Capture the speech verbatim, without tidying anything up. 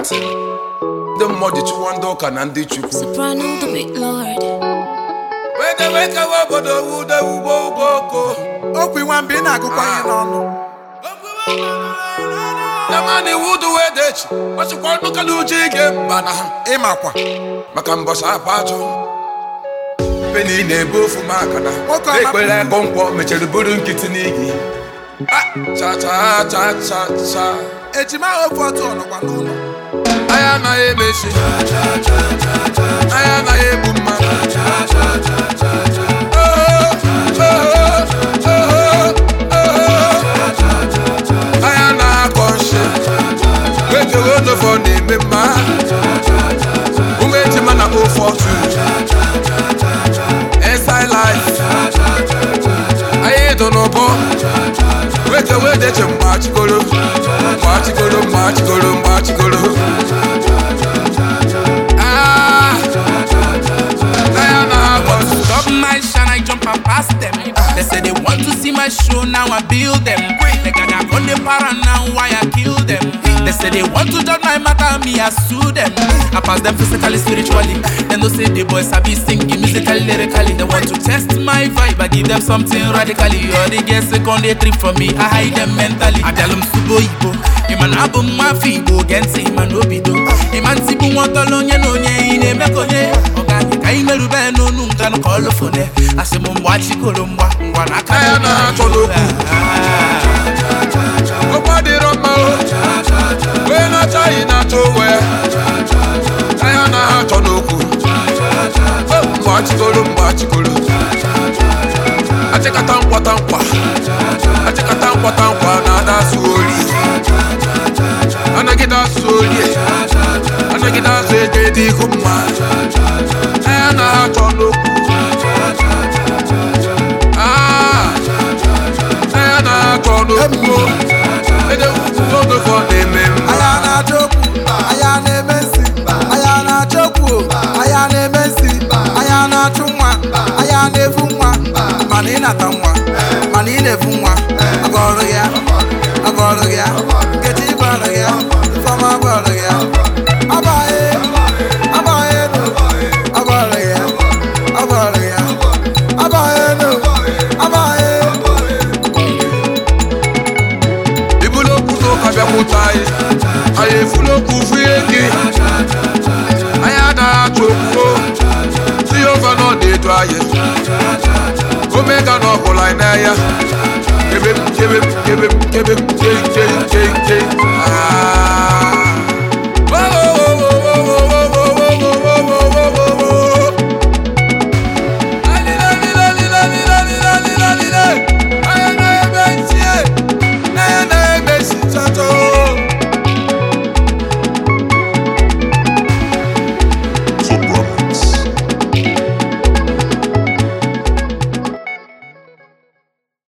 ntị ndị mmụọ chụwa ndị ụka na ndị chukwu Soprano the big lord. wede weke obodo wude ugbo ugbo okwu nwa mbe na-agụkwa ihe n'ọnụ Yamani wudu wedechi ọchịkwa nnụka n'uche ige mba na ha ịmakwa maka mbọsa apajụ peni na-ebu ofu maka na Nwoke ọma- ekpere ego nkwọ mechara buru nkịtị n'igi cha cha cha cha cha ejima ofe otu ọnọkwa n'ụlọ anyị anaghị emechi anyị anaghị egbu mmadụ anyị anaghị akọ nshi wekewe onofọ na-eme mma ụmụ ejima na ofe otu inside life anyị dọ n'ụbọ wekewe deche mgbe achịgoro mgbe achịgoro mgbe achịgoro mgbe achịgoro Stop my shine, I jump and pass them. They say they want to see my show, now I build them. They gotta go the para now, why I kill them. They say they want to judge my matter, me I sue them. I pass them physically, spiritually. Then they say the boys I be singing musically, lyrically. They want to test my vibe, I give them something radically. Or they get second day trip from me, I hide them mentally. I tell them subo ibo, iman abo mafibo, gensi iman obido. Iman sibu watolonye nonye ine mekonye. I ain't never been no noon can call the phone. I say, Mum, watch it, Columba, one I can't. Nobody run my we're not trying not to wear. I am not on Oku. Watch Golum, watch Golum. I take a tampa tampa. I take a tampa tampa, nada suri. And I get a suri. And I get a zedi kuma. I am not on Oku. Ah, I am not on Oku. aya na-achọkwu aya na-emesi aya na-achọkwu aya na-emesi aya na-achụ nwa aya na-efu nwa mana ị nata nwa mana ị na-efu nwa agọrụ ya agọrụ ya nkechi gwara ya ifeọma gwara ya abaghị abaghị nụ agọrụ ya agọrụ ya abaghị nụ abaghị I full of free again. I had a choke. See over no day dry. Omega no line. Give him, give him, give him, give him, give him.